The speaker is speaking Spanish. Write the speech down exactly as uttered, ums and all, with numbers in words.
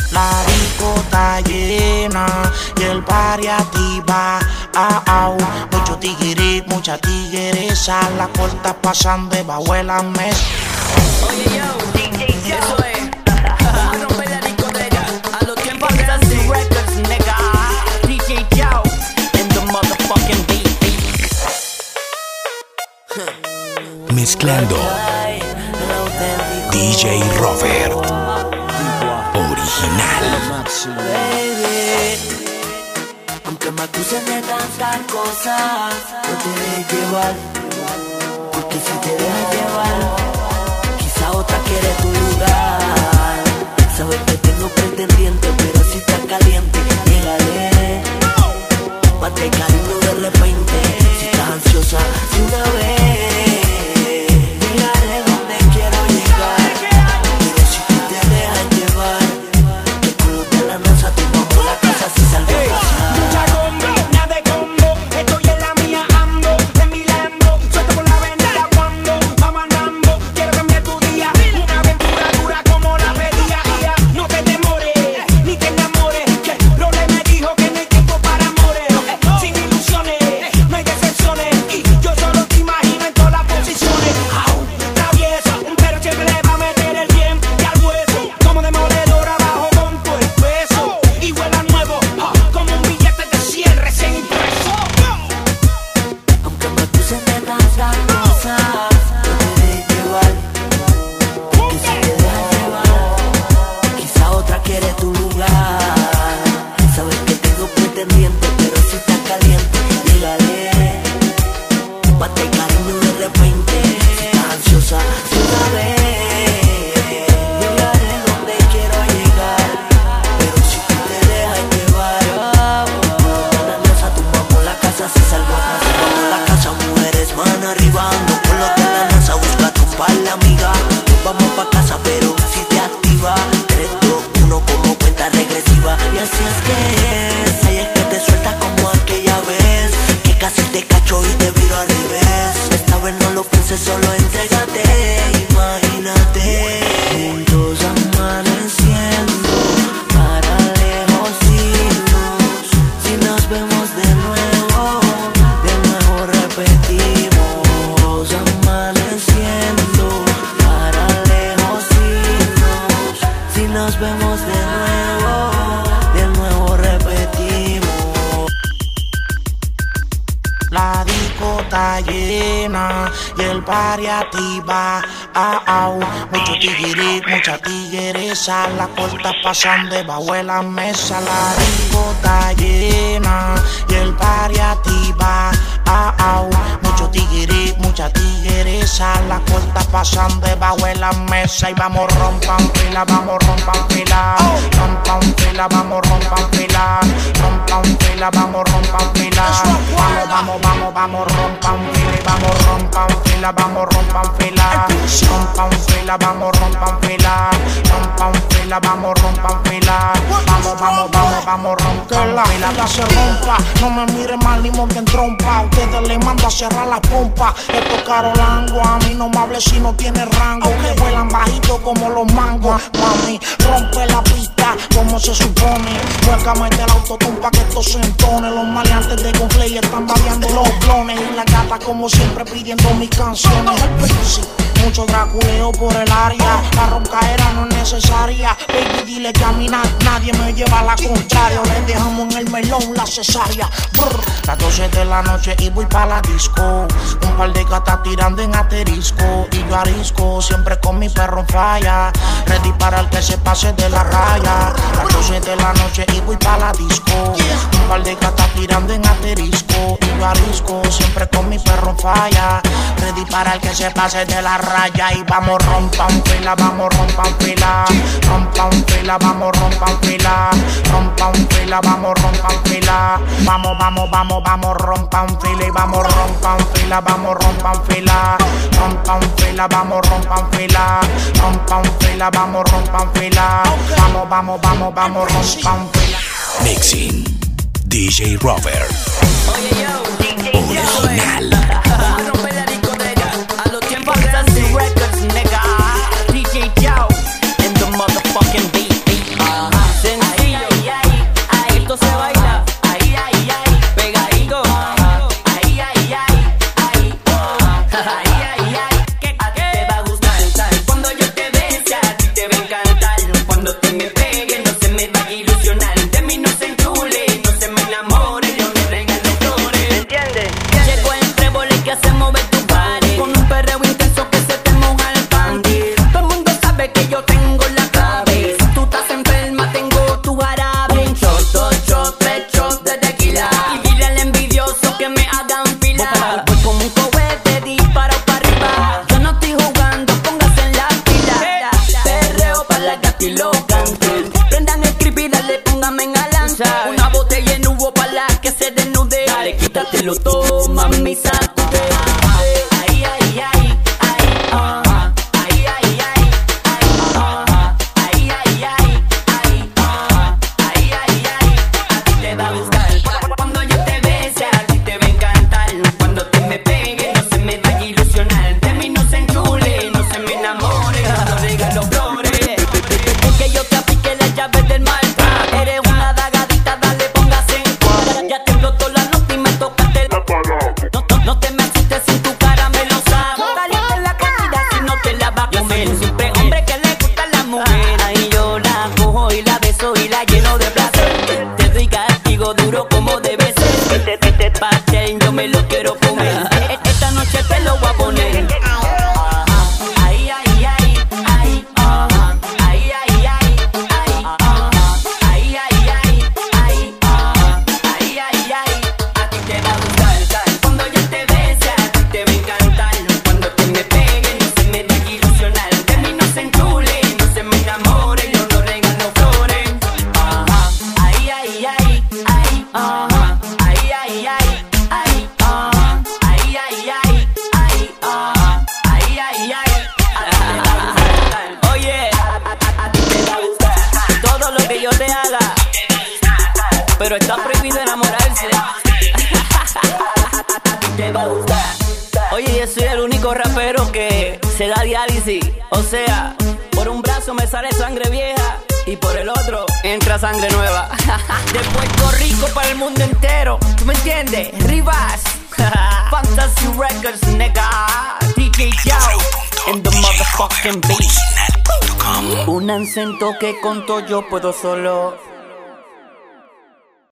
La disco está llena y el party activa. Ah, ah, mucho tigre, mucha tigresa. La corta pasan debajo de la mesa. Oye, yo, D J, eso es. Vamos a romper la discoteca. A los tiempos de Fantasy Records, nigga. D J Joe, in the motherfucking beat. Mezclando D J Robert original. Baby, aunque me acusen de tantas cosas, no te dejes llevar, porque si te dejas llevar, quizá otra quiere tu lugar. Sabes que tengo pretendiente, pero si estás caliente, llegaré. Mate cariño de repente, si estás ansiosa, de una vez. La disco está llena y el party activa. Ah, ah, mucho tigre, mucha tigresa. La corta pasan debajo de la mesa. La disco está llena y el party activa. Ah, ah, mucho tigre, mucha tigresa. La corta pasan debajo de la mesa. Y vamos rompan fila, vamos rompan fila. Rompan fila, vamos rompan fila. Rompan fila, vamos rompan fila. Vamos, vamos, vamos, vamos, rompan fila. Vamos, rompan fila, vamos, rompan fila. Rompan fila, vamos, rompan fila. Rompan fila, vamos, rompan fila. Vamos, vamos, vamos, vamos, rompan fila. Que se rompa, no me mire mal ni monten trompa. Ustedes le mando a cerrar la pompa. Estos carolangos a mí no me hable si no tiene rango. Que vuelan bajito como los mangos. Mami, rompe la pista como se supone. Muécame el autotune pa' que esto se entone. Los maleantes de Gunplay están variando los clones. Y la gata como siempre pidiendo mis canciones. Sí, mucho draculeo por el área. La roncaera no es necesaria. Baby, dile que a mí na nadie me lleva a la contraria. Le dejamos en el melón la cesárea. Brr. Las doce de la noche y voy pa' la disco. Un par de gatas tirando en asterisco. Y yo arisco, siempre con mi perro en falla. Ready para el que se pase de la raya. Las doce de la noche y voy pa' la disco. Un par de gatas tirando en asterisco. Y yo arisco, siempre con mi perro en falla. Ready para el que se pase de la raya. Y vamos rompan fila, vamos rompan fila. Rompan fila, vamos rompan fila. Rompan fila, vamos rompan fila. Vamos, vamos, vamos, vamos rompan fila. Y vamos rompan fila, vamos rompan fila. Rompan fila, vamos rompan fila. Rompan fila, vamos rompan fila. Vamos, vamos, vamos, vamos rompan fila. Mixing D J Robert Oye, yo, D J original. Vamos a romper la discoteca. A los tiempos de Fantasy Records, nigga. D J Joe, in the motherfucking beat. Uh-huh. la gata y los canten. Prendan el creepy, dale, póngame en alanza. Una botella en hubo pa' la que se desnude. Dale, quítatelo todo, mami, sacude. Ay, ay, ay, ay, ah. Ay, ay, ay, ay, ah. Ay, ay, ay, ay, ah. Ay, ay, ay, a ti te va a gustar. Cuando yo te bese, a ti te va a encantar. Cuando te me pegue, no se me vaya a ilusionar. De mí no se enchule, no se me enamore. No regalo flores. Porque yo te apliqué las llaves del mal. Eres una dagadita, dale, póngase en cuadra. Ya te explotó la nota y me tocaste la parada. No, no, no te me asustes si tu cara me lo sabe. Caliente la comida si no te la va a comer. Siempre hombre que le gusta la mujer. Ahí yo la cojo y la beso y la lleno de placer. Te doy castigo duro como debe ser. Te, te, te pastel, yo me lo quiero comer. Esta noche te lo voy a poner. Ay, ay, ay, ay, ah. Ay, ay, ay, ay, ah. Ay, ay, ay, ay, ah. Ay, ay, ay, a ti te va a gustar. Cuando yo te bese, a ti te va a encantar. Cuando te me pegue, no se me deje ilusionar. De mí no se enchule, no se me enamore. Yo no regalo flores. Ajá. Ay, ay, ay, ay, ajá. Ay, ay, ay, ay, ajá. Ay, ay, ay, ay, ajá. Ay, ay, ay, a ti te va a gustar. Oye, a, a ti te va a gustar todo lo que yo te haga, pero está prohibido enamorarse. A ti te va a gustar. Oye, yo soy el único rapero que se da diálisis. O sea, por un brazo me sale sangre vieja y por el otro entra sangre nueva. De Puerto Rico para el mundo entero, ¿tú me entiendes? Rivas, Fantasy Records, nigga. D J Joe in the motherfucking beat. Un acento que conto yo puedo solo.